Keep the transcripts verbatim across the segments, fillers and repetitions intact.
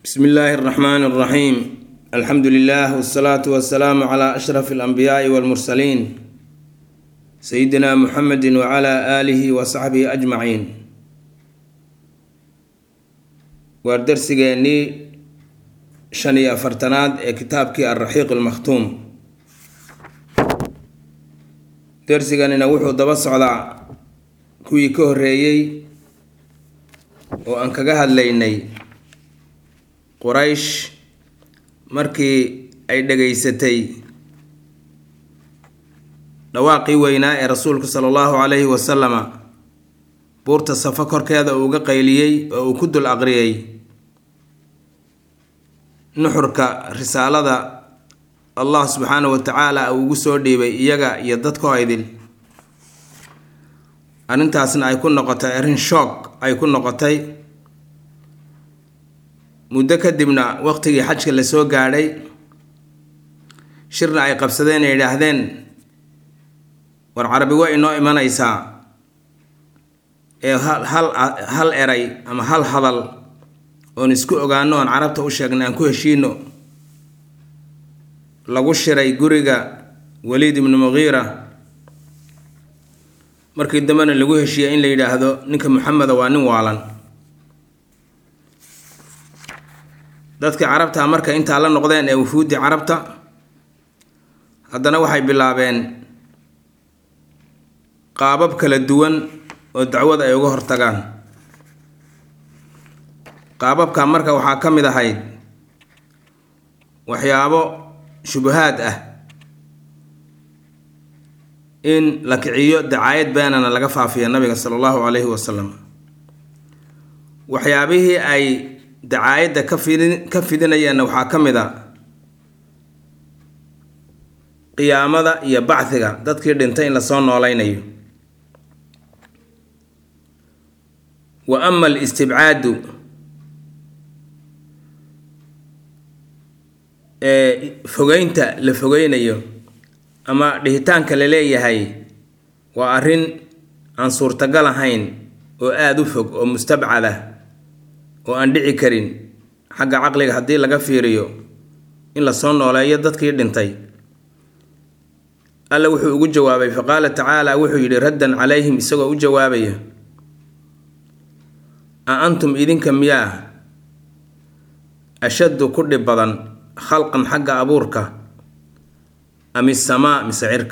بسم الله الرحمن الرحيم. الحمد لله والصلاة والسلام على أشرف الأنبياء والمرسلين سيدنا محمد وعلى آله وصحبه أجمعين. وردرسيني شنيا فرتناد كتابك الرحيق المختوم. درسيني نوحو دبس على كوي كهريي وأنكجها الليني quraysh markii ay dhageysatay dhawaaqii weynaa ee rasuulka sallallahu alayhi wa sallama buurta Safa korkeeda uu uga qayliyay oo uu ku dul aqriyay nuxurka risaalada Allah subhanahu wa ta'ala uu ugu soo dhiibay iyaga iyo dadka idil arintaasna ay ku noqotay arin shock ay ku noqotay muddo kadibna waqtigii xajka la soo gaadhay shirna ay qabsadeen ay yiraahdeen war carabi waa inoo imanaysaa ee hal hal hal eray ama hal hadal oo isku ogaano aan carabta u sheegnay aan ku heshiino lagu shiray guriga Walid ibn Mughira markii dambana lagu heshiiyay in la yiraahdo ninka Muhammad waa nin waalan dadka carabta marka inta la noqdeen ee wufuudi carabta haddana waxay bilaabeen qaabab kala duwan oo dacwad ay uga hortagaan qaababka marka waxa kamid ahayd waxyaabo shubahaad ah in la kiciyo dacaayad beenana laga faafiyo nabiga sallallahu alayhi wa sallam waxyaabihii ay dacaayada ka fidin ka fidinayaan waxa kamida qiyaamada iyo bacthiga dadkii dhintay in la soo noolaynayo wa amma al-istib'aad ee fogeynta la fogeynayo ama dhihitaanka la leeyahay waa arin aan suurtagal ahayn oo aad u fog oo mustabcada oo aan dhici karin xagga aqliga hadii laga fiiriyo in la soo nooleeyo dadkii dhintay alla wuxuu ugu jawaabay faqala ta'ala wuxuu yiri raddan calayhim isagoo u jawaabaya a antum idinka miya ashaddu kudhi badan khalqan xagga abuurka am as-samaa mis'irka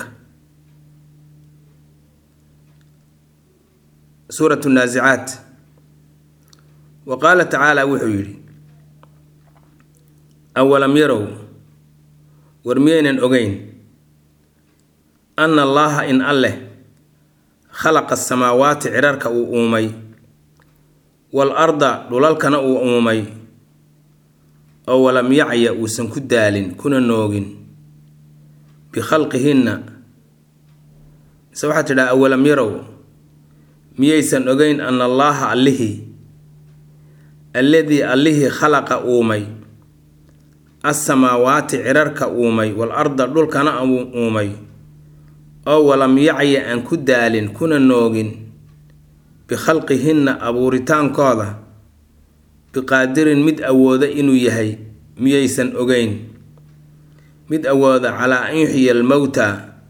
suratu an-nazi'at وقال تعالى وحيري أولم يروا ورمينا أغين أن الله إن الله خلق السماوات عرارك أمومي والأرض دلالك أمومي أولم يعي وسنك الدال كنا نوغين بخلقهن سوحة لا أولم يروا ميسا أغين أن الله عليه الذي الله خلق أومي السماوات عرارك أومي والأرض دول كان أومي أو ولم يعي أن كدال كنا نوغين بخلقهن أبورتان كوضا بقادر مد أوضا إنو يهي ميسان أغين مد أوضا على أن يحيي الموتى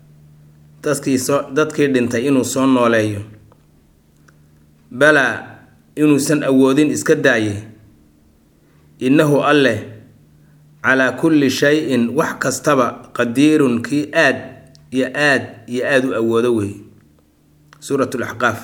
تذكي دنتا إنو صنع عليه بلا inuu san awoodin iska daaye innahu alle ala kulli shay'in wax kastaba qadirun ki aad ya aad ya aad u awoodo way suratul ahqaf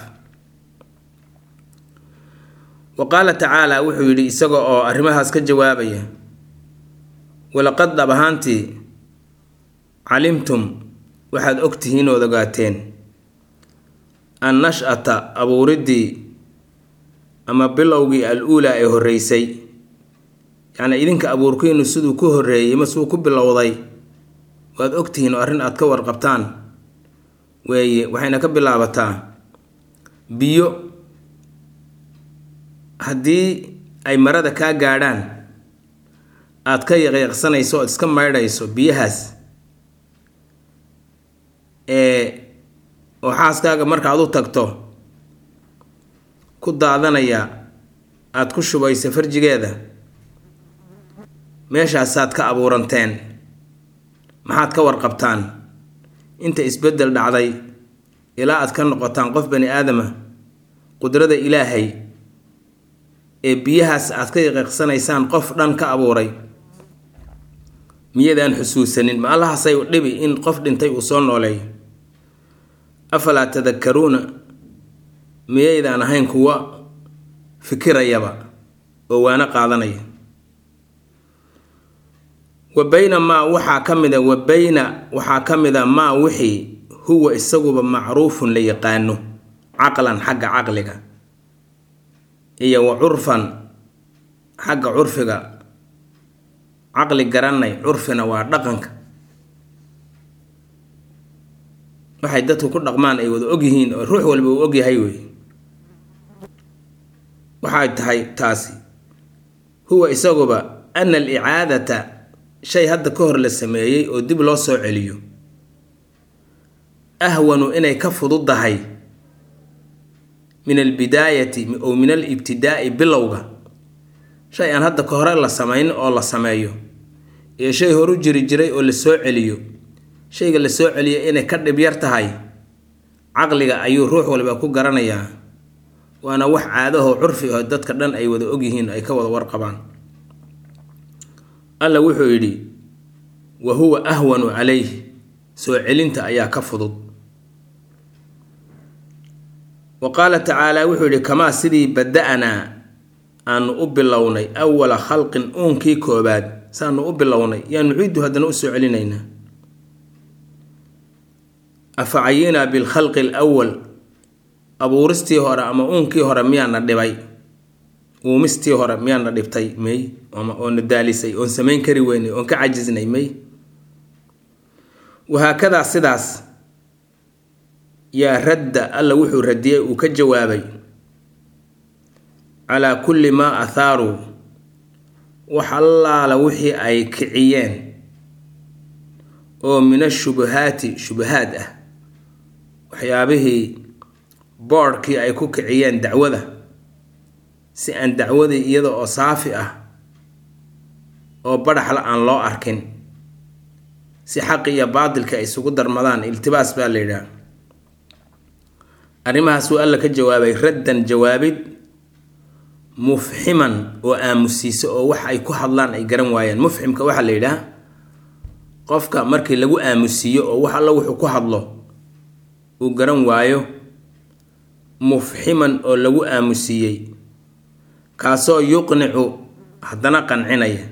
wa qala ta'ala wuxuu yiri isaga oo arimahaas ka jawaabaya walaqad dabahanti alimtum waxaad ogtihiin oo dagaateen an nash'ata abuuridi ama bilowgii al-ula ee horeysay yaani idinka abuurkiinu sidoo ku horeeyay ma soo ku bilowday waad ogtihiin arin aad ka warqabtaan weeye waxayna ka bilaabataa biyo hadii ay marada ka gaadhaan aad ka yaqiiqsanayso iska maydhayso biyahaas ee oo xaaskaaga marka aad u tagto ku daadanaya aad ku shubayso farjigeeda meeshaasaad ka abuuranteen maxaad ka warqabtaan inta isbeddel dhacday ilaa aad ka noqotaan qof bani aadama qudrada ilaahay ee biyahaas aad ka yaqiiqsanaysaan qof dhan ka abuuray miyadaan xusuusanin ma allahaasay u dhibi in qof dhintay uu soo nooleeyo afalaa tadakkaruuna miyaydaan ahayn kuwa fikirayaba oo waana qaadanaya wa bayna maa waxaa ka mida wa bayna waxaa ka mida maa wixii huwa isaguba macruufun la yaqaano caqlan xagga caqliga iyo wa curfan xagga curfiga caqli garanay curfina waa dhaqanka waxay dadku ku dhaqmaan ay wada ogyihiin oo ruux walba uu ogyahay wey waxay tahay taasi huwa isaguba ana alicaadata shay hadda ka hor la sameeyey oo dib loo soo celiyo ahwanu inay ka fududahay min albidaayati oo min alibtidaa'i bilowga shay aan hadda ka hore la samayn oo la sameeyo iyo shay horu jiri jiray oo la soo celiyo shayga la soo celiyo inay ka dhib yar tahay caqliga ayuu ruux walba ku garanayaa waana wax caadaho curfi oo dadka dhan ay wada ogyihiin ay ka wada warqabaan alla wuxuu yidhi wa huwa ahwanu calayhi soo celinta ayaa ka fudud wa qaala tacaala wuxuu yidhi kamaa sidii bada-anaa aanu u bilownay awala khalqin uunkii koobaad saanu u bilownay yaa nuciidu haddana u soo celinaynaa afacayinaa bilkhalqi alawal abuuristii hore ama uunkii hore miyaana dhibay uumistii hore miyaana dhibtay may ama oona daalisay oon samayn kari weynay oon ka cajisnay may wahaakadaa sidaas yaa radda alla wuxuu radiyey uu ka jawaabay calaa kulli maa athaaruu wax allaala wixii ay kiciyeen oo min ashubahaati shubahaad ah waxyaabihii boodhkii ay ku kiciyeen dacwada si aan dacwadii iyada oo saafi ah oo badhaxla aan loo arkin si xaqi iyo baadilka ay isugu darmadaan iltibaas baa la yidhaha arrimahaasuu alla ka jawaabay raddan jawaabid mufximan oo aamusiisa oo wax ay ku hadlaan ay garan waayeen mufximka waxaa la yidhaha qofka markii lagu aamusiiyo oo wax alla wuxuu ku hadlo uu garan waayo mufximan oo lagu aamusiiyey kaasoo yuqnicu haddana qancinaya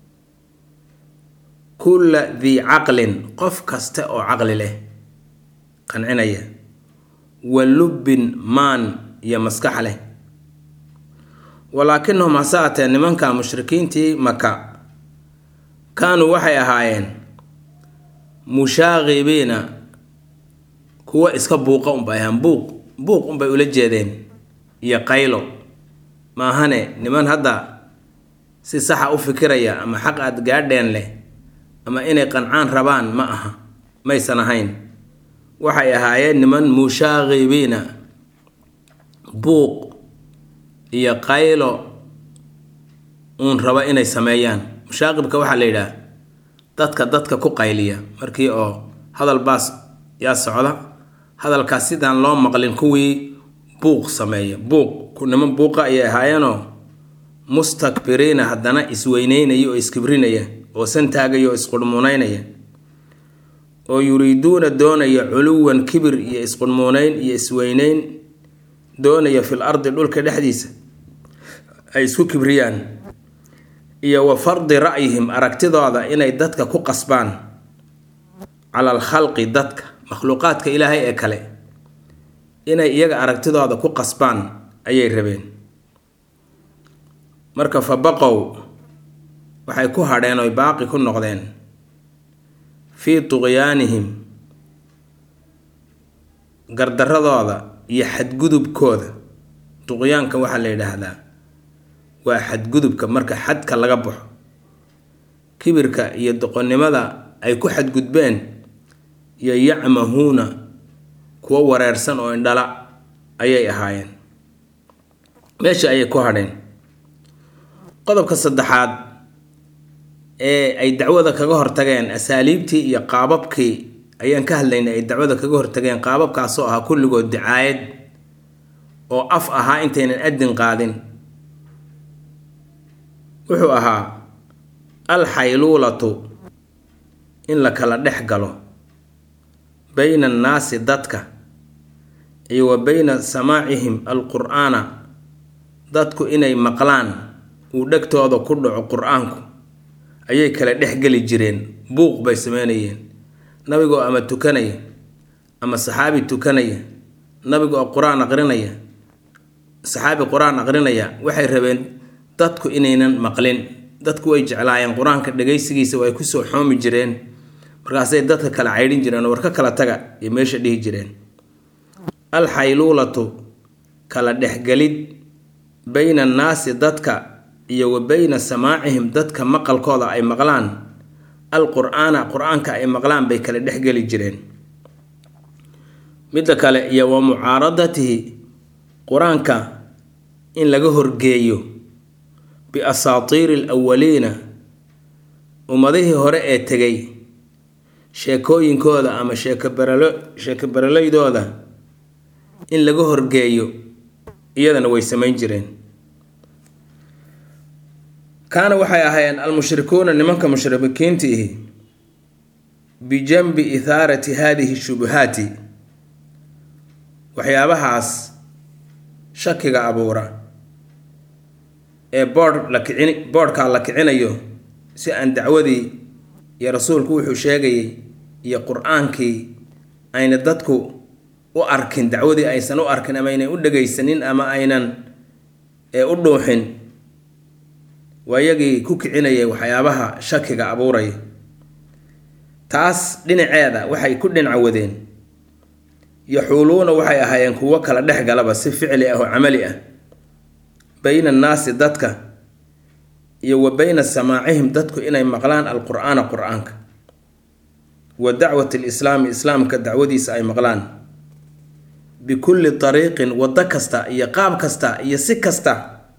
kulla dii caqlin qof kasta oo caqli leh qancinaya wa lubbin maan iyo maskax leh walaakinahum hase atee nimanka mushrikiintii maka kaanuu waxay ahaayeen mushaaqibiina kuwa iska buuqa unbay ahaan buuq buuq unbay ula jeedeen iyo qaylo maahane niman hadda si saxa u fikiraya ama xaq aad gaadheen leh ama inay qancaan rabaan ma aha maysan ahayn waxay ahaayeen niman mushaaqibiina buuq iyo qaylo uun raba inay sameeyaan mushaaqibka waxaa la yidhaha dadka dadka ku qayliya markii oo hadal baas yaa socda hadalkaas sidaan loo maqlin kuwii buuq sameeya buuq ku niman buuqa ayay ahaayeenoo mustakbiriina haddana isweyneynaya oo iskibrinaya oo santaagaya oo isqudhmuuneynaya oo yuriiduuna doonaya culuwan kibir iyo isqudhmuuneyn iyo isweyneyn doonaya fil ardi dhulka dhexdiisa ay isku kibriyaan iyo wa fardi ra'yihim aragtidooda inay dadka ku qasbaan cala alkhalqi dadka makhluuqaadka ilaahay ee kale inay iyaga aragtidooda ku qasbaan ayay rabeen marka fa baqow waxay ku hadheen oy baaqi ku noqdeen fii tuqyaanihim gardaradooda iyo xadgudubkooda tuqyaanka waxaa la yidhaahdaa waa xadgudubka marka xadka laga baxo kibirka iyo doqonnimada ay ku xadgudbeen iyo yacmahuuna kuwa wareersan oo indhala ayay ahaayeen meesha ayay ku hadheen qodobka saddexaad ee ay dacwada kaga hortageen asaaliibtii iyo qaababkii ayaan ka hadlaynay ay dacwada kaga hortageen qaababkaasoo ahaa kulligood dicaayad oo af ahaa intaynan adin qaadin wuxuu ahaa alxayluulatu in la kala dhex galo bayna annaasi dadka iyo wa bayna samaacihim alqur'aana dadku inay maqlaan uu dhegtooda ku dhaco qur-aanku ayay kala dhex geli jireen buuq bay sameynayeen nabigoo ama tukanaya ama saxaabi tukanaya nabiga oo qur-aan aqrinaya saxaabi qur-aan aqrinaya waxay rabeen dadku inaynan maqlin dadku way jeclaayeen qur-aanka dhagaysigiisa way kusoo xoomi jireen markaasay dadka kala caydhin jireen oo war ka kala taga iyo meesha dhihi jireen alxayluulatu kala dhexgelid bayna annaasi dadka iyo wa bayna samaacihim dadka maqalkooda ay maqlaan alqur'aana qur-aanka ay maqlaan bay kala dhexgeli jireen midda kale iyo wa mucaaradatihi qur-aanka in laga horgeeyo biasaatiiri alawaliina ummadihii hore ee tegay sheekooyinkooda ama sheekabaralo sheekabaralaydooda in laga horgeeyo iyadana way samayn jireen kaana waxay ahaayeen almushrikuuna nimanka mushrikiintiihi bijanbi ithaarati haadihi shubuhaati waxyaabahaas shakiga abuura ee boodh la kicin boodhkaa la kicinayo si aan dacwadii iyo rasuulku wuxuu sheegayay iyo qur-aankii ayna dadku u arkin dacwadii aysan u arkin ama aynan u dhagaysanin ama aynan ee u dhuuxin waa iyagii ku kicinayay waxyaabaha shakiga abuuraya taas dhinaceeda waxay ku dhinacawadeen yaxuuluuna waxay ahaayeen kuwo kala dhex galaba si ficli ah oo camali ah bayna annaasi dadka iyo wa bayna samaacihim dadku inay maqlaan alqur'aana qur-aanka wa dacwati lislaami islaamka dacwadiisa ay maqlaan bikulli dariiqin waddo kasta iyo qaab kasta iyo si kasta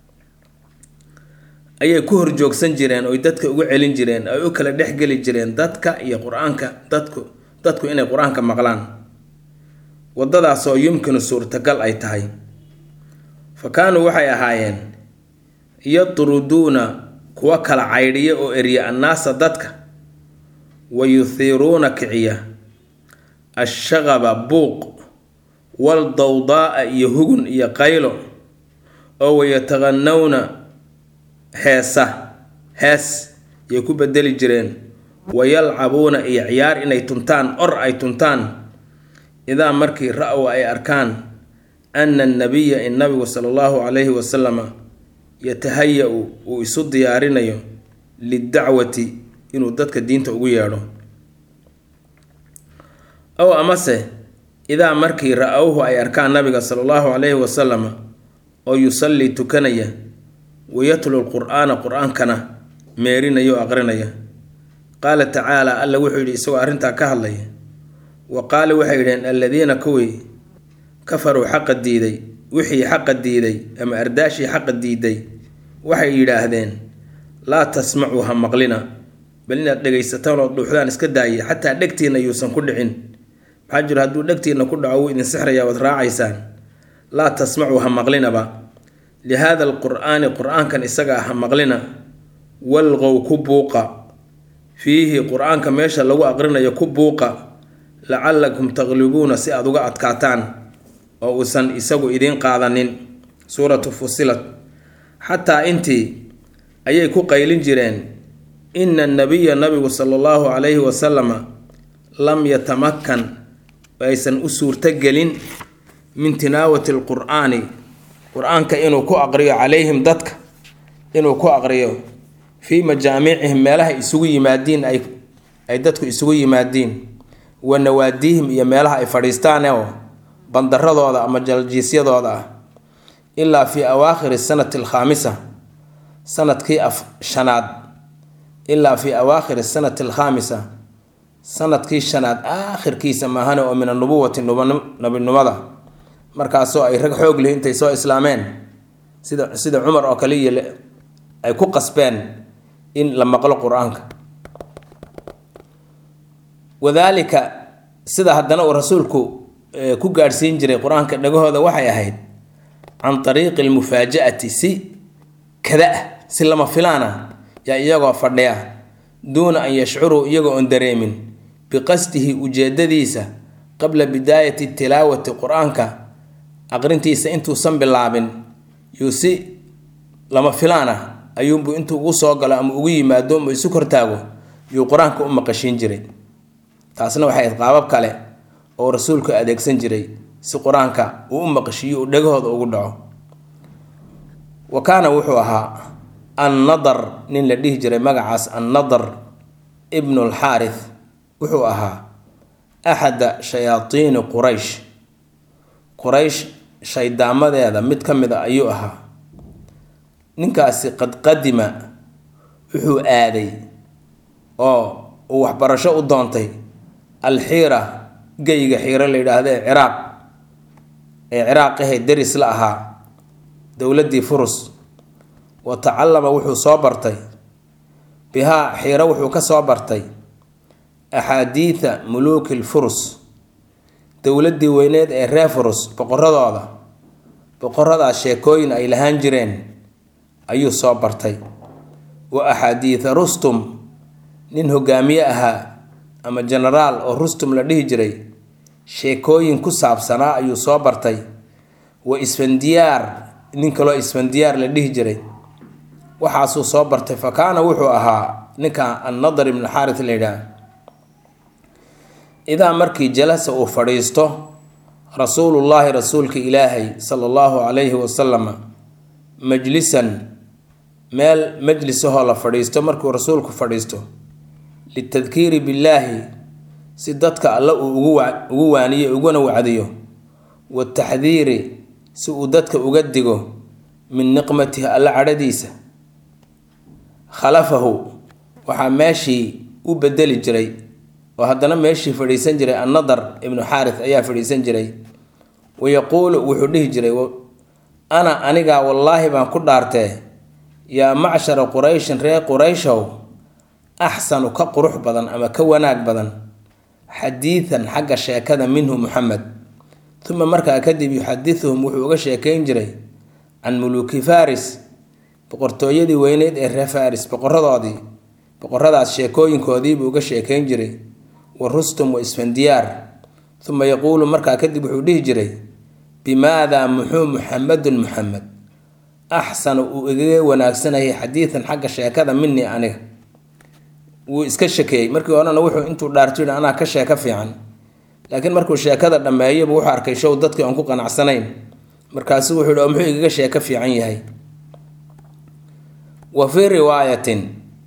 ayay ku horjoogsan jireen oy dadka ugu celin jireen ay u kala dhexgeli jireen dadka iyo qur-aanka dadku dadku inay qur-aanka maqlaan waddadaasoo yumkinu suurtagal ay tahay fa kaanuu waxay ahaayeen yatruduuna kuwa kala caydhiya oo erya annaasa dadka wa yuhiiruuna kiciya ashaqaba buuq waldawdaa'a iyo hugun iyo qaylo oo wayataqanawna heesa hees yay ku bedeli jireen wayalcabuuna iyo ciyaar inay tuntaan or ay tuntaan idaa markii ra-w ay arkaan ana annabiya in nabigu sala allahu calayhi wasalama yatahaya-u uu isu diyaarinayo lidacwati inuu dadka diinta ugu yeedho ow amase idaa markii ra-awhu ay arkaan nabiga sala allahu calayhi wasalama oo yusallii tukanaya wayatlu lqur'aana qur-aankana meerinayo o aqrinaya qaala tacaala alla wuxuu yidhi isagoo arrintaa ka hadlaya wa qaala waxay yidhaheen alladiina kuwii kafaruu xaqa diiday wixii xaqa diiday ama ardaashii xaqa diiday waxay yidhaahdeen laa tasmacuu ha maqlina bal inaad dhegaysataan oo dhuuxdaan iska daaya xataa dhegtiinna yuusan ku dhicin maxaa jiro hadduu dhegtiinna ku dhaco wuu idin sixrayaa waad raacaysaan laa tasmacuu ha maqlinaba lihaada alqur'aani qur-aankan isagaa ha maqlina walqow ku buuqa fiihi qur-aanka meesha lagu aqrinayo ku buuqa lacalakum taqlibuuna si aada uga adkaataan oo uusan isagu idiin qaadanin suuratu fusilat xataa intii ayay ku qaylin jireen ina annabiya nabigu sala allahu calayhi wasalama lam yatamakkan aysan u suurtogelin min tinaawati alqur'aani qur-aanka inuu ku aqriyo calayhim dadka inuu ku aqriyo fii majaamicihim meelaha isugu yimaadiin ay ay dadku isugu yimaadiin wa nawaadiihim iyo meelaha ay fadhiistaan oo bandaradooda ama jaljiisyadooda ah ilaa fii awaakhiri sanati alkhaamisa sanadkii af shanaad ilaa fii awaakhiri sanati alkhaamisa sanadkii shanaad aakhirkiisa maahane oo min anubuwati nabinimada markaasoo ay rag xoog leh intay soo islaameen sida sida cumar oo kaliya ay ku qasbeen in la maqlo qur-aanka. wadaalika sida haddana uu rasuulku ku gaadhsiin jiray qur-aanka dhagahooda waxay ahayd can ariiqi almufaaja'ati si kada ah, si lama filaana yaa iyagoo fadhiya duuna an yashcuruu iyagoo oon dareemin biqasdihi ujeedadiisa qabla bidaayati tilaawati qur-aanka aqrintiisa intuusan bilaabin yuu si lama filaan ah ayuunbuu intuu ugu soo galo ama ugu yimaado ama isu kortaago yuu qur-aanka u maqashiin jiray. taasna waxay ahayd qaabab kale oo rasuulku adeegsan jiray si qur-aanka uu u maqashiyo uu dhagahooda ugu dhaco. wa kaana wuxuu ahaa annadar nin la dhihi jiray magacaas annadar ibnu alxaarith wuxuu ahaa axada shayaatiini quraysh quraysh shaydaamadeeda mid ka mid a ayuu ahaa. ninkaasi qad qadima wuxuu aaday oo uu waxbarasho u doontay alxiira geyga xiiro la yidhaahdo ee ciraaq ee ciraaqahay deris la ahaa dowladdii furus. wa tacallama wuxuu soo bartay bihaa xiiro wuxuu ka soo bartay axaadiida muluuki lfurus dowladdii weyneed ee reer furus boqoradooda boqoradaas sheekooyin ay lahaan jireen ayuu soo bartay. wa axaadiida rustum nin hogaamiye ahaa ama genaraal oo rustum la dhihi jiray sheekooyin ku saabsanaa ayuu soo bartay. wa isfandiyaar nin kaloo isfandiyaar la dhihi jiray waxaasuu soo bartay. fa kaana wuxuu ahaa ninka annadar ibnu xaaris la yidhaah idaa markii jalasa uu fadhiisto rasuulullaahi rasuulka ilaahay sala allahu calayhi wasalama majlisan meel majlisahoo la fadhiisto markuu rasuulku fadhiisto litadkiiri billaahi si dadka alle uu ugu waaniyo uguna wacdiyo wataxdiiri si uu dadka uga digo min niqmatihi alle cadhadiisa khalafahu waxaa meeshii u bedeli jiray oo haddana meeshii fadhiisan jiray annadar ibnu xaaris ayaa fadhiisan jiray. wayaquulu wuxuu dhihi jiray ana anigaa wallaahi baan ku dhaartee yaa macshara qurayshin reer qurayshow axsanu ka qurux badan ama ka wanaag badan xadiidan xagga sheekada minhu muxamed. uma markaa kadib yuxadiuhum wuxuu uga sheekayn jiray can muluuki faris boqortooyadii weyneyd ee reer faris boqoradoodii boqoradaas sheekooyinkoodiibuu uga sheekayn jiray. wa rustum wa isfandiyaar. uma yaquulu markaa kadib wuxuu dhihi jiray bimaadaa muxuu muxamedun muxamed axsanu uu igaga wanaagsanayay xadiidan xagga sheekada minii aniga. wuu iska shekeeyey markii horena wuxuu intuu dhaarto yidhi anaa ka sheeko fiican, laakiin markuu sheekada dhammeeyaba wuxuu arkay show dadkii aan ku qanacsanayn markaasuu wuxuu yidhi oo muxuu igaga sheeko fiican yahay. wa fii riwaayatin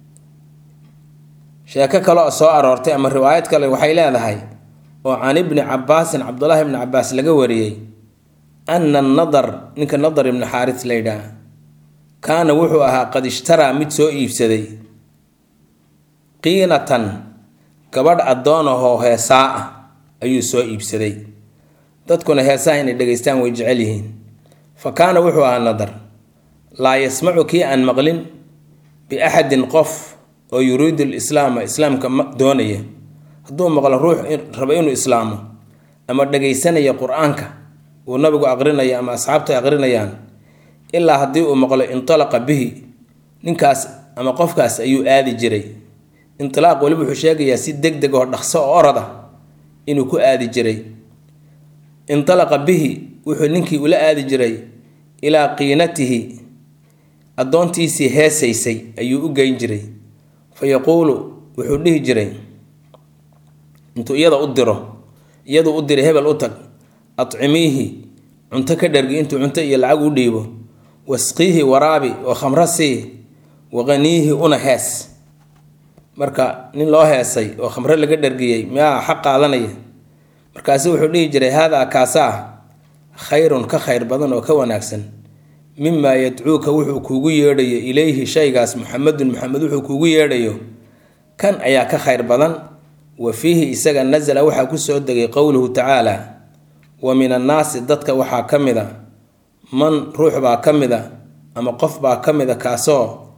sheeko kale oo soo aroortay ama riwaayad kale waxay leedahay oo can ibni cabaasin cabdullaahi ibni cabaas laga wariyey ana nadar ninka nadar ibni xaaris la yidhaah kaana wuxuu ahaa qad ishtaraa mid soo iibsaday qiinatan gabadh addoonahoo heesaa ah ayuu soo iibsaday. dadkuna heesaha inay dhegaystaan way jecel yihiin. fa kaana wuxuu ahaa nadar laa yasmacu kii aan maqlin biaxadin qof oo yuriidu lislaama islaamka doonaya hadduu maqlo ruux raba inuu islaamo ama dhegaysanaya qur-aanka uu nabigu aqrinayo ama asxaabta aqrinayaan ilaa haddii uu maqlo intalaqa bihi ninkaas ama qofkaas ayuu aadi jiray. intilaaq weliba wuxuu sheegayaa si deg deg oo dhaqso oo orad ah inuu ku aadi jiray. intalaqa bihi wuxuu ninkii ula aadi jiray ilaa qiinatihi addoontiisii heesaysay ayuu u geyn jiray. fa yaquulu wuxuu dhihi jiray intuu iyada u diro iyaduu u diray hebel u tag acimiihi cunto ka dhergi intuu cunto iyo lacag u dhiibo wasqiihi waraabi oo khamro sii waqaniihi una hees. marka nin loo heesay oo khamro laga dhergiyey miyaa xaq qaadanaya? markaasu wuxuu dhihi jiray haadaa kaasaa khayrun ka khayr badan oo ka wanaagsan mimaa yadcuuka wuxuu kuugu yeedhayo ilayhi shaygaas muxamedun muxamed wuxuu kuugu yeedhayo kan ayaa ka khayr badan. wa fiihi isaga nasala waxaa ku soo degay qowluhu tacaala wa min annaasi dadka waxaa ka mid a man ruux baa ka mid a ama qof baa ka mid a kaasoo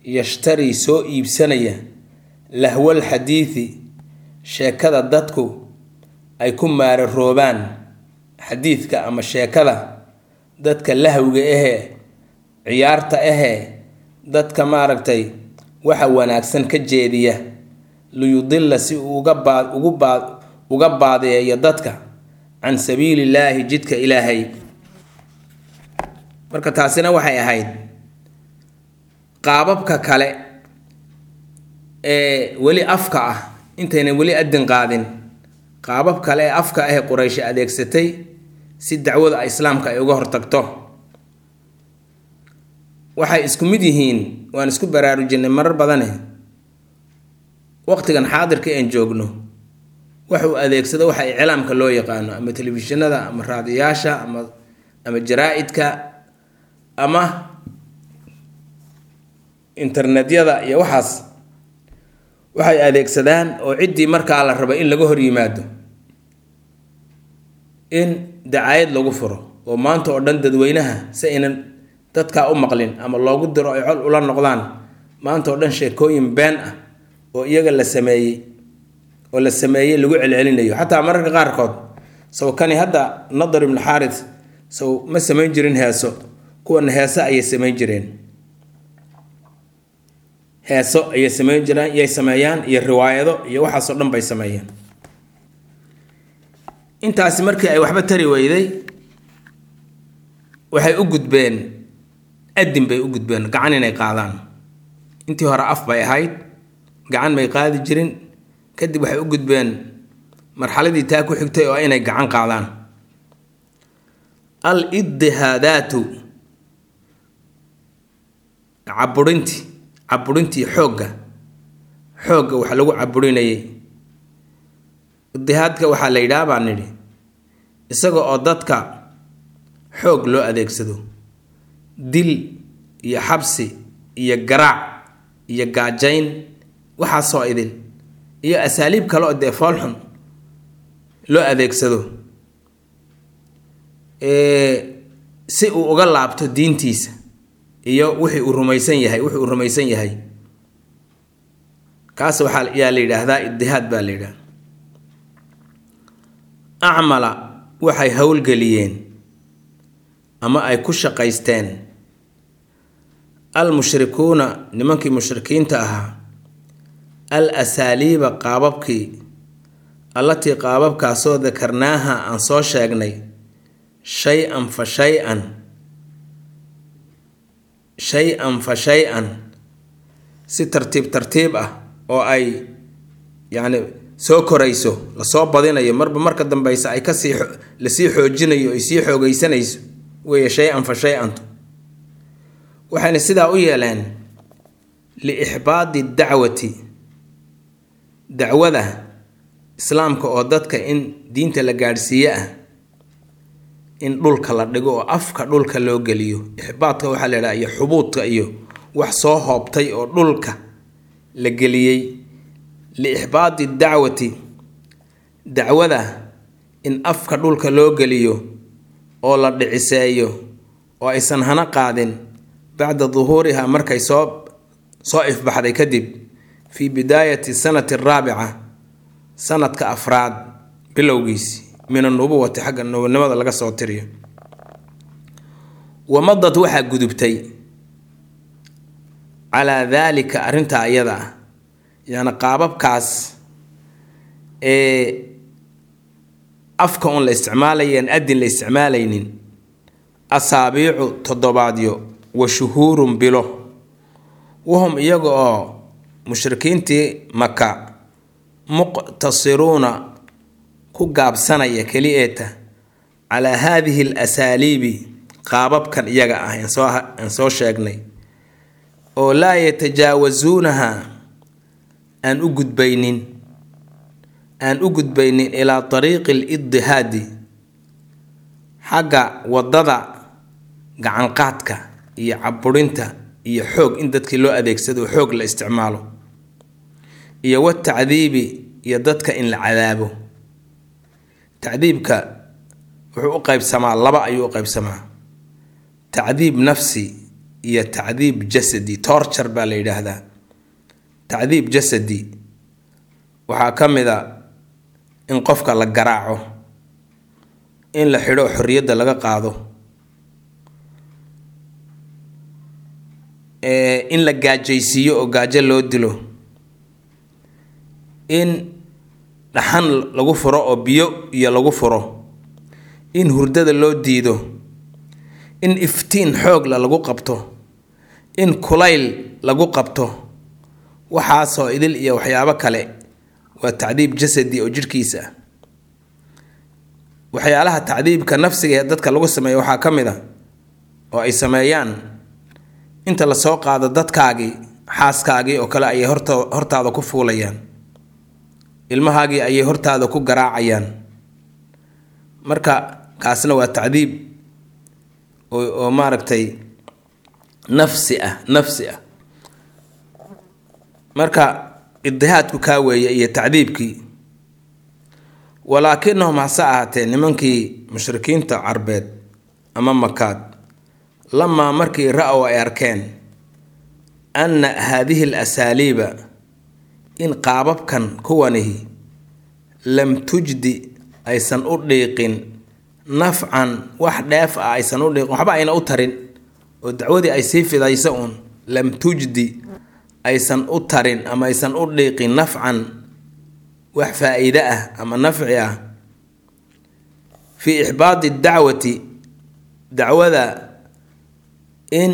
yashtari soo iibsanaya lahwal xadiidi sheekada dadku ay ku maararoobaan xadiidka ama sheekada dadka lahawga ahee ciyaarta ahee dadka maaragtay waxa wanaagsan ka jeediya liyudilla si uu uga baad ugu baad uga baadeeyo dadka can sabiilillaahi jidka ilaahay. marka taasina waxay ahayd qaababka kale ee weli afka ah intayna weli adin qaadin qaabab kale ee afka ah ee Quraysh adeegsatay si dacwada islaamka ay uga hortagto. waxay isku mid yihiin waan isku baraarujinay marar badan waqtigan xaadirka ee joogno waxa uu adeegsado waxa iclaamka loo yaqaan ama telefishinada ama raadiyaasha ama ama jaraa'idka ama internetyada iyo waxaas waxay adeegsadaan oo cidii markaa la rabo in laga hor yimaado in dacaayad lagu furo oo maanta oo dhan dadweynaha si aynan dadka u maqlin ama loogu diro ay col ula noqdaan maanta oo dhan sheekooyin been ah oo iyaga la sameeyay oo la sameeyay lagu celcelinayo xataa mararka qaarkood soo kani hadda Nadr ibn Harith soo ma sameyn jirin heeso kuwan heesa ay sameyn jireen heeso ay sameyn jireen ay sameeyaan iyo riwaayado iyo waxaas oo dhan bay sameeyaan. intaas markii ay waxba tari weyday waxay u gudbeen adin bay u gudbeen gacan inay qaadaan. intii hore af bay ahayd gacan may qaadi jirin kadib waxay u gudbeen marxaladii taa ku xigtay oo inay gacan qaadaan. al iddihaadatu caburinti caburinti xooga xooga waxa lagu caburinayay. iddihaadka waxa la yiraahdaa baan nidhi isaga oo dadka xoog loo adeegsado dil iyo xabsi iyo garaac iyo gaajayn waxa soo idin iyo asaaliib kale oo defaulxun loo adeegsado ee si uu uga laabto diintiisa iyo wixii uu rumaysan yahay wixii uu rumaysan yahay kaas waxa yaa la yiraahdaa iddihaad baa la yiraahdaa. acmala waxay hawl galiyeen ama ay ku shaqaysteen al mushrikuuna nimankii mushrikiinta ahaa al asaaliiba qaababkii allatii qaababkaasoo dakarnaaha aan soo sheegnay shay-an fa shay-an shay-an fa shay-an si tartiib tartiib ah oo ay yacni soo korayso lasoo badinayo marba marka dambaysa ay kasii lasii xoojinayo ay sii xoogaysanayso weeye shay-an fa shay-antu waxayna sidaa u yeeleen liixbaadi dacwati dacwada islaamka oo dadka in diinta la gaadhsiiye ah in dhulka la dhigo oo afka dhulka loo geliyo. ixbaadka waxaa la yidhaha iyo xubuudka iyo wax soo hoobtay oo dhulka la geliyey. liixbaadi dacwati dacwada in afka dhulka loo geliyo oo la dhiciseeyo oo aysan hana qaadin bacda duhuuriha markay soo soo ifbaxday kadib fi bidaayati sanati araabica sanadka afraad bilowgiisi min an-nubuwati xagga nubuwnimada laga soo tiriyo. wamadad waxaa gudubtay calaa daalika arrinta ayada ah yani qaababkaas ee afka un la isticmaalayeen adin la isticmaalaynin asaabiicu toddobaadyo wa shuhuurun bilo wahum iyaga oo mushrikiintii maka muqtasiruuna ku gaabsanaya keliyeeta calaa haadihi alasaaliibi qaababkan iyaga ah aan soo aan soo sheegnay oo laa yatajaawasuunaha aan u gudbaynin aan u gudbaynin ilaa ariiqi liddihaadi xagga wadada gacanqaadka iyo caburinta iyo xoog in dadkii loo adeegsado xoog la isticmaalo iyo wa tacdiibi iyo dadka in la cadaabo. tacdiibka wuxuu u qaybsamaa laba ayuu u qaybsamaa tacdiib nafsi iyo tacdiib jasadi. torture baa la yidhaahdaa. tacdiib jasadi waxaa ka mid a in qofka la garaaco, in la xidho xorriyadda laga qaado, in la gaajaysiiyo oo gaajo loo dilo, in dhaxan lagu furo oo biyo iyo lagu furo, in hurdada loo diido, in iftiin xoogla lagu qabto, in kulayl lagu qabto. waxaasoo idil iyo waxyaabo kale waa tacdiib jasadi oo jidhkiisa ah. waxyaalaha tacdiibka nafsiga ee dadka lagu sameeyo waxaa ka mid a oo ay sameeyaan inta la soo qaado dadkaagii, xaaskaagii oo kale ayay horta hortaada ku fuulayaan, ilmahaagii ayay hortaada ku garaacayaan. marka kaasna waa tacdiib oo oo maaragtay nafsi ah nafsi ah marka iddihaadku kaa weeye iyo tacdiibkii. walaakinahum hase ahaatee nimankii mushrikiinta carbeed ama makaad, lamaa markii ra-ow ay arkeen anna haadihi al asaaliiba in qaababkan kuwanihi lam tujdi aysan u dhiiqin nafcan wax dheef ah, aysan u dhiiqin waxba ayna u tarin, oo dacwadii ay sii fidaysa uun. lam tujdi aysan u tarin ama aysan u dhiiqin nafcan wax faa-iide ah ama nafci ah fii ixbaadi dacwati, dacwada in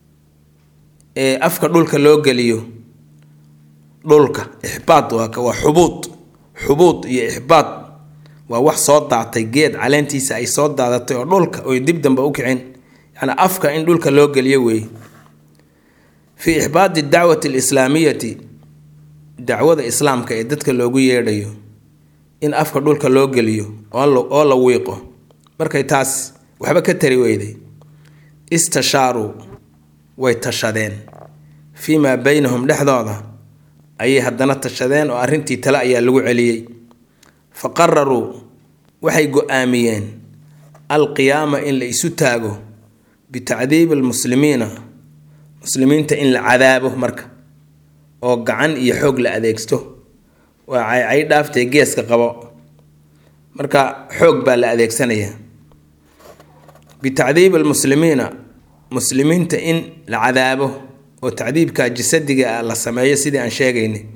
afka dhulka loo geliyo. dhulka ixbaad waa waa xubuud xubuud iyo ixbaad waa wax soo daatay, geed caleentiisa ay soo daadatay oo dhulka oy dib dambe u kicin, yani afka in dhulka loo geliyo weeye. fii ixbaadi dacwati alislaamiyati, dacwada islaamka ee dadka loogu yeedhayo in afka dhulka loo geliyo oo la wiiqo. markay taas waxba ka tari weyday, istashaaruu way tashadeen, fii maa baynahum dhexdooda ayay haddana tashadeen oo arrintii tale ayaa lagu celiyey. fa qararuu waxay go-aamiyeen alqiyaama in la isu taago bitacdiibi almuslimiina, muslimiinta in la cadaabo marka oo gacan iyo xoog la adeegsto. waa caycay dhaaftay geeska qabo, marka xoog baa la adeegsanaya. bitacdiibi almuslimiina, muslimiinta in la cadaabo oo tacdiibka jasadiga ah la sameeyo sidii aan sheegaynay.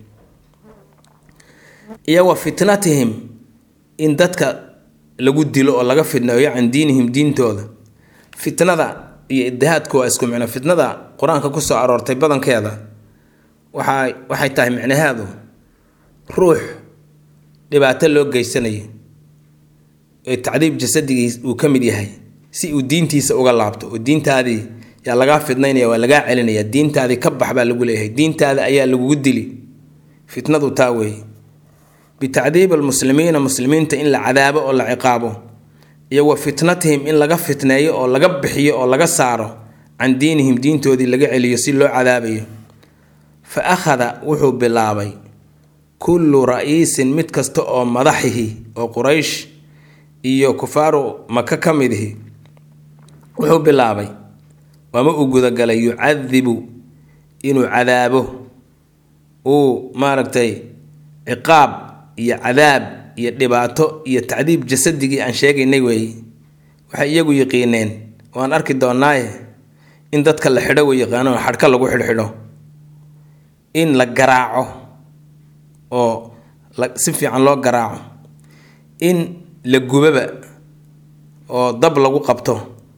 iyo wa fitnatihim, in dadka lagu dilo oo laga fidneeyo can diinihim, diintooda. fitnada iyo iddihaadku waa isku micno. fitnada qur-aanka kusoo aroortay badankeeda waxay waxay tahay micnaheedu ruux dhibaato loo geysanayo ee tacdiib jasadigiis uu ka mid yahay, si uu diintiisa uga laabto. oo diintaadii yaa lagaa fidnaynaya, waa lagaa celinaya, diintaadii ka bax baa lagu leeyahay, diintaada ayaa lagugu dili. fitnadu taa weeye. bitacdiib almuslimiina, muslimiinta in la cadaabo oo la ciqaabo. iyo wa fitnatihim, in laga fitneeyo oo laga bixiyo oo laga saaro can diinihim, diintoodii laga celiyo si loo cadaabayo. fa akhada wuxuu bilaabay kullu ra-iisin, mid kasta oo madaxihi oo quraysh iyo kufaaru maka ka midihi, wuxuu bilaabay ama uu gudagalay yucadibu inuu cadaabo, uu maaragtay ciqaab iyo cadaab iyo dhibaato iyo tacdiib jasadigii aan sheegaynay weeye. waxay iyagu yiqiineen, waan arki doonaaye, in dadka la xidho way yaqaanaan, xadhka lagu xidhxidho, in la garaaco oo si fiican loo garaaco, in la gubaba oo dab lagu qabto.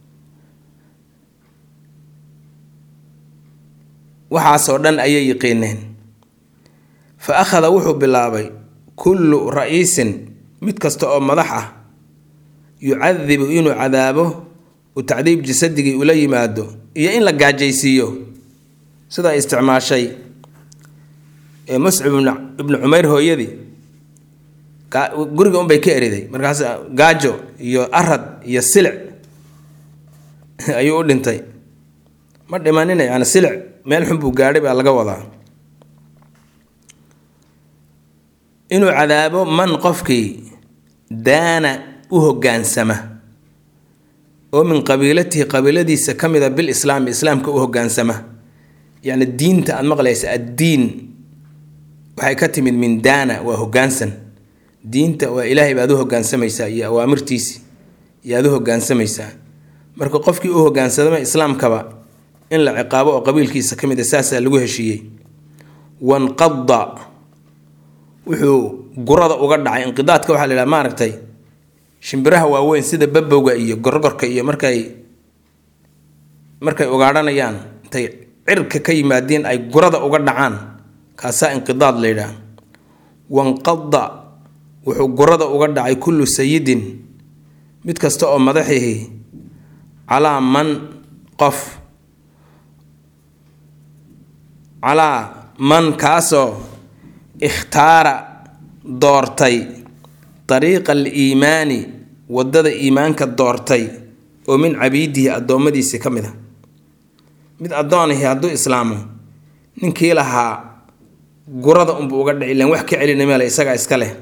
waxaasoo dhan ayay yiqiineen. fa akhada wuxuu bilaabay kullu ra-iisin, mid kasta oo madax ah, yucadibu inuu cadaabo, u tacdiib jasadigii ula yimaado, iyo in la gaajaysiiyo sidaa isticmaashay ee Muscab ibnu Cumayr hooyadii. guriga unbay ka eriday, markaas gaajo iyo arad iyo silic ayuu u dhintay. ma dhimanina, yani silic meel xun buu gaadhay baa laga wadaa. inuu cadaabo man qofkii daana u hoggaansama oo min qabiilatihi qabiiladiisa ka mid ah bil islaam islaamka u hoggaansama. yacni diinta aad maqlaysa addiin waxay ka timid min daana, waa hoggaansan. diinta waa ilaahay baad u hoggaansamaysaa iyo awaamirtiisii yaad u hoggaansamaysaa. marka qofkii u hoggaansadama islaamkaba in la ciqaabo oo qabiilkiisa ka mid ah saasaa lagu heshiiyey. wanqadda wuxuu gurada uga dhacay. inqidaadka waxaa la yidhaha maaragtay shimbiraha waaweyn sida babowga iyo gorgorka iyo markay markay ugaadhanayaan intay cirka ka yimaadeen ay gurada uga dhacaan, kaasaa inqidaad la yidhaha. wanqadda wuxuu gurada uga dhacay kullu sayidin mid kasta oo madaxihi calaa man qof calaa man kaasoo ikhtaara doortay dariiqa aliimaani waddada iimaanka doortay oo min cabiidihi addoommadiisi ka mid a. mid addoonahi hadduu islaamo ninkii lahaa gurada unbuu uga dhici ilaan wax ka celina meele isagaa iska leh.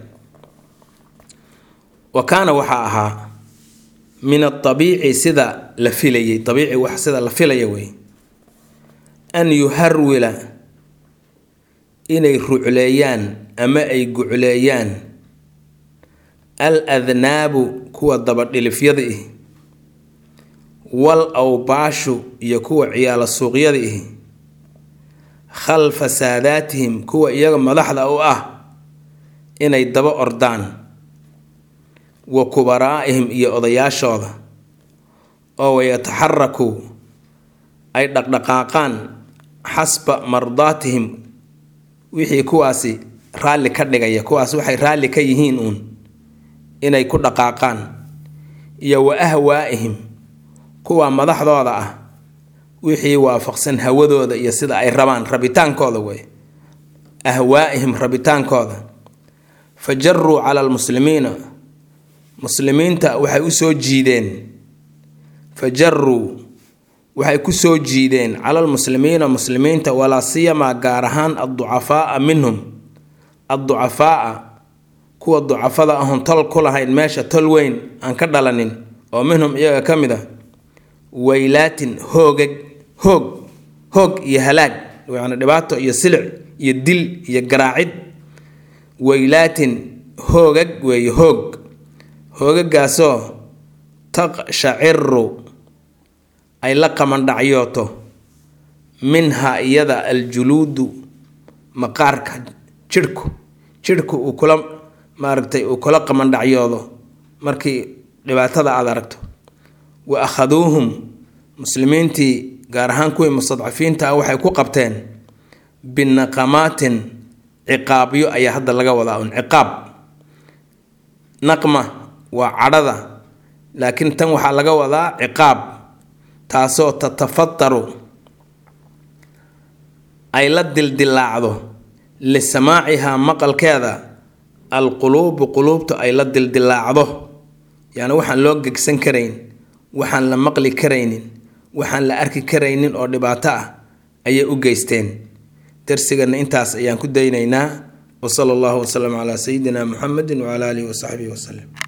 wa kaana waxaa ahaa min aabiici sida la filayay, abiici wax sida la filaya wey, an yuharwila inay rucleeyaan ama ay gucleeyaan al adnaabu kuwa dabadhilifyada ih, wal awbaashu iyo kuwa ciyaala suuqyada ih, khalfa saadaatihim kuwa iyaga madaxda u ah inay daba ordaan, wa kubaraa'ihim iyo odayaashooda, oo wayataxaraku ay dhaqdhaqaaqaan xasba mardaatihim wixii kuwaasi raalli ka dhigaya. kuwaas waxay raalli ka yihiin uun inay ku dhaqaaqaan. iyo wa ahwaa'ihim kuwa madaxdooda ah wixii waafaqsan hawadooda iyo sida ay rabaan, rabitaankooda wey. ahwaa'ihim rabitaankooda. fajaruu cala almuslimiina muslimiinta waxay u soo jiideen fajaruu waxay ku soo jiideen cala almuslimiina muslimiinta, walaa siyamaa gaar ahaan adducafaa'a minhum adducafaa'a kuwa ducafada ahon tol ku lahayn meesha tol weyn aan ka dhalanin oo minhum iyaga ka mid a, waylaatin hoogag hoog hoog iyo halaag, yacni dhibaato iyo silic iyo dil iyo garaacid. waylaatin hoogag weeye hoog hoogagaasoo taqshaciru ay la qamandhacyooto minhaa iyada aljuluudu maqaarka jidhku jidhku uu kula maaragtay uu kula qamandhacyoodo markii dhibaatada aad aragto. wa akhaduuhum muslimiintii gaar ahaan kuwii mustadcafiinta ah waxay ku qabteen binaqamaatin ciqaabyo ayaa hadda laga wadaa un ciqaab. naqma waa cadhada, laakiin tan waxaa laga wadaa ciqaab taasoo tatafataru ay la dildilaacdo lisamaacihaa maqalkeeda alquluubu quluubtu ay la dildilaacdo. yacni waxaan loo gegsan karayn, waxaan la maqli karaynin, waxaan la arki karaynin oo dhibaato ah ayay u geysteen. darsigana intaas ayaan ku daynaynaa. wasala allahu wasalam calaa sayidina muxamedin wacala aalihi wasaxbihi wasalem.